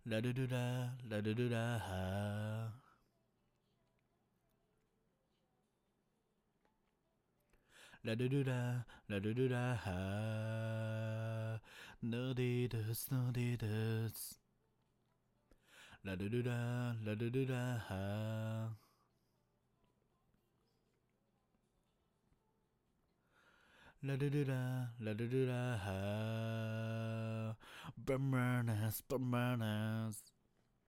La da da da, la da da da ha. La da da da, la da da da ha. Nerditas, nerditas. La da da da, la da da da ha. La da da da, la da da da ha. Bananas, bananas.